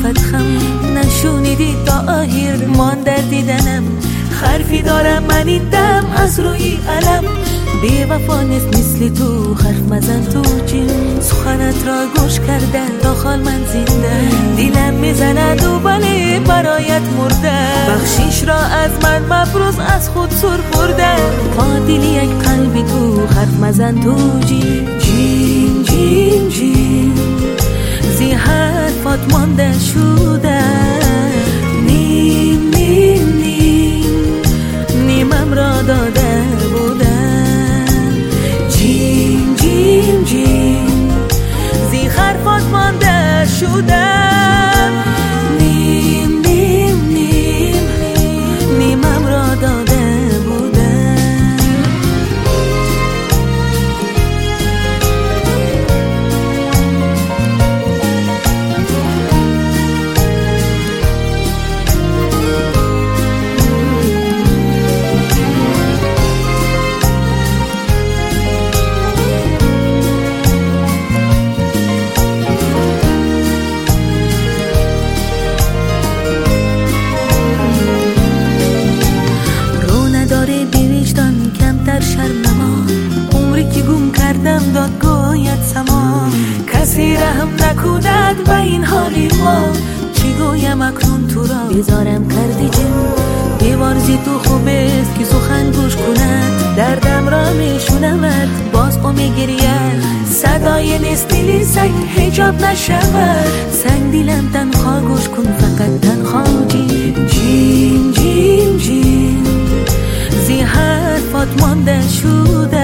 حرفت خم نشونیدی تا آخر مان در دیدنم. حرفی دارم من این دم از روی علم، بی وفا نیست مثل تو حرف مزن تو جیم. سخنت را گوش کرده تا خال من زنده، دیلم میزند و ولی برایت مرده. بخشیش را از من مفروض از خود سر برده، تا دیلی یک قلبی تو حرف مزن تو جیم. جیم جیم جیم زی حرفات مانده شده، نیم نیم نیم نیمم را داده بودم. جیم جیم جیم زی حرفات مانده شدم، نیم نیم نیم نیمم را داده بودم. دادگاهیت سما کسی رحم نکند به این حالی ما. چی گویم اکنون تو را بیزارم کردی جن، بیوارزی تو خوب است که سخن گوش کند. دردم را میشونمت باز او میگرید، صدای نیست دلی سنگ حجاب نشود. سنگ دیلم تنها گوش کن فقط تنها. جیم جیم جیم جیم زی حرفات مانده شده،